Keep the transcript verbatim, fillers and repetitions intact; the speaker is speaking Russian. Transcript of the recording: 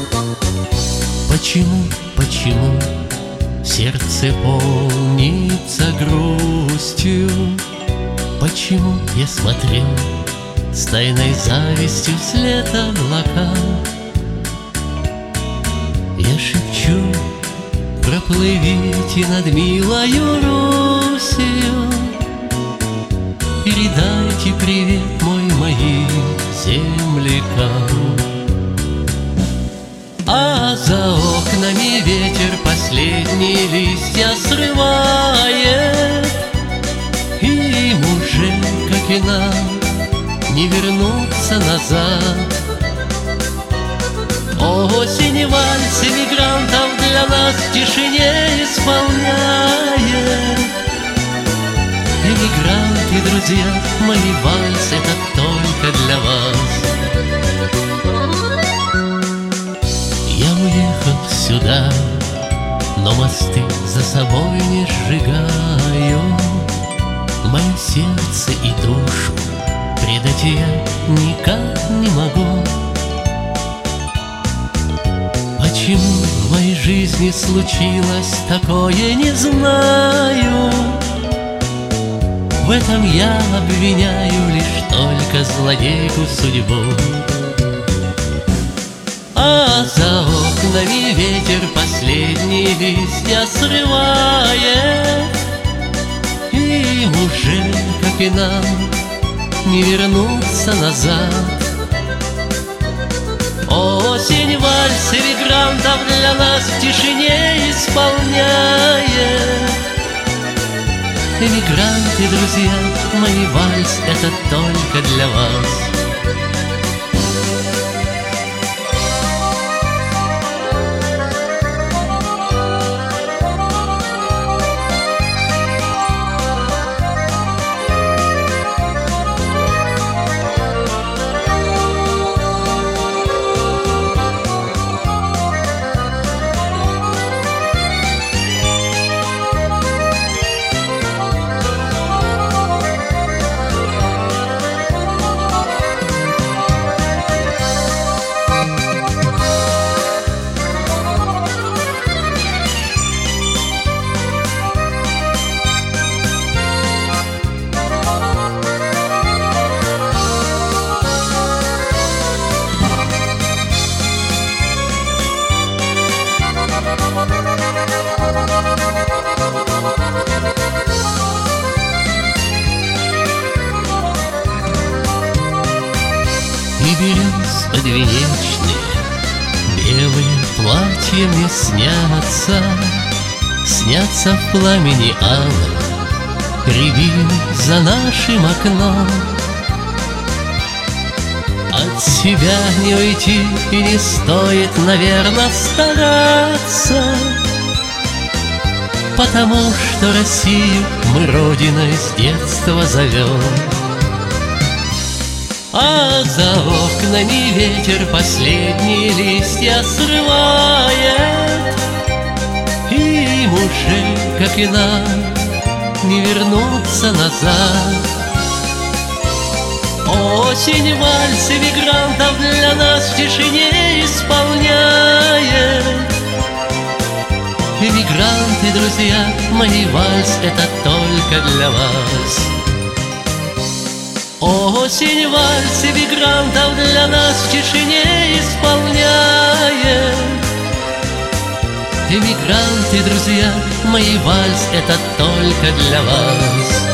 Почему, почему сердце полнится грустью? Почему я смотрю с тайной завистью вслед облакам? Я шепчу: проплывите над милою Русью, передайте привет мой моим землякам. А за окнами ветер последние листья срывает, и им уже, как и нам, не вернуться назад. Осень вальс эмигрантов для нас в тишине исполняет. Эмигранты, друзья, мои, вальс это только для вас. Я уехал сюда, но мосты за собой не сжигаю. Мое сердце и душу предать я никак не могу. Почему в моей жизни случилось такое, не знаю. В этом я обвиняю лишь только злодейку судьбу. А за окнами ветер последние листья срывает, и им уже, как и нам, не вернуться назад. Осень вальс эмигрантов для нас в тишине исполняет. Эмигранты, друзья, мои, вальс это только для вас. И берез подвенечные, белые платья мне снятся, снятся в пламени алом, рябины за нашим окном. От себя не уйти и не стоит, наверное, стараться, потому что Россию мы родиной с детства зовем. А за окнами ветер последние листья срывает, и им уже, как и нам, не вернуться назад. Осень вальс эмигрантов для нас в тишине исполняет. Эмигранты, друзья, мои, вальс это только для вас. Осень вальс эмигрантов для нас в тишине исполняет. Эмигранты, друзья, мои, вальс это только для вас.